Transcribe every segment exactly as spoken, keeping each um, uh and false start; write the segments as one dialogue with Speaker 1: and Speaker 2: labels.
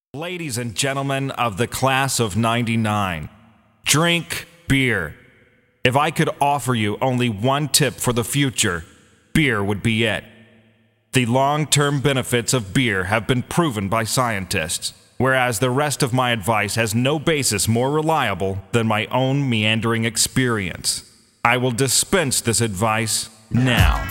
Speaker 1: Ladies and gentlemen of the class of ninety-nine, drink beer. If I could offer you only one tip for the future, beer would be it. The long-term benefits of beer have been proven by scientists, whereas the rest of my advice has no basis more reliable than my own meandering experience. I will dispense this advice now.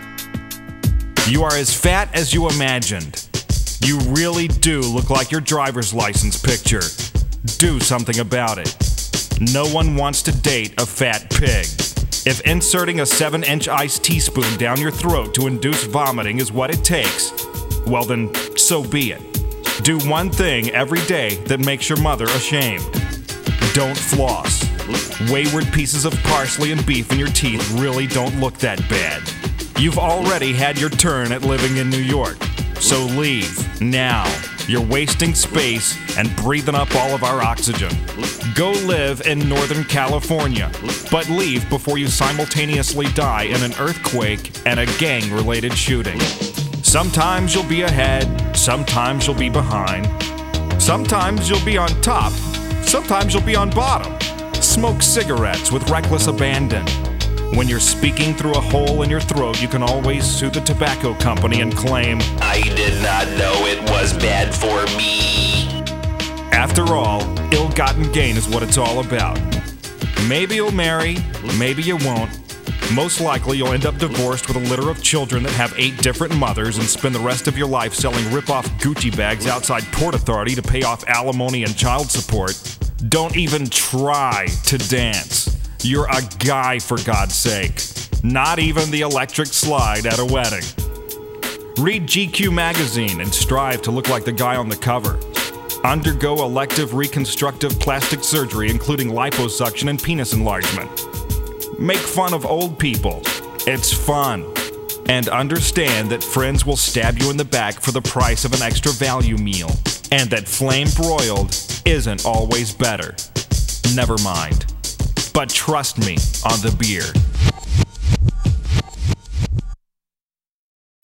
Speaker 1: You are as fat as you imagined. You really do look like your driver's license picture. Do something about it. No one wants to date a fat pig. If inserting a seven inch iced teaspoon down your throat to induce vomiting is what it takes, well then, so be it. Do one thing every day that makes your mother ashamed. Don't floss. Wayward pieces of parsley and beef in your teeth really don't look that bad. You've already had your turn at living in New York. So leave, now. You're wasting space and breathing up all of our oxygen. Go live in Northern California, but leave before you simultaneously die in an earthquake and a gang-related shooting. Sometimes you'll be ahead, sometimes you'll be behind. Sometimes you'll be on top, sometimes you'll be on bottom. Smoke cigarettes with reckless abandon. When you're speaking through a hole in your throat, you can always sue the tobacco company and claim,
Speaker 2: I did not know it was bad for me.
Speaker 1: After all, ill-gotten gain is what it's all about. Maybe you'll marry, maybe you won't. Most likely you'll end up divorced with a litter of children that have eight different mothers and spend the rest of your life selling rip-off Gucci bags outside Port Authority to pay off alimony and child support. Don't even try to dance. You're a guy, for God's sake. Not even the electric slide at a wedding. Read G Q magazine and strive to look like the guy on the cover. Undergo elective reconstructive plastic surgery, including liposuction and penis enlargement. Make fun of old people. It's fun. And understand that friends will stab you in the back for the price of an extra value meal. And that flame broiled isn't always better. Never mind. But trust me on the beer.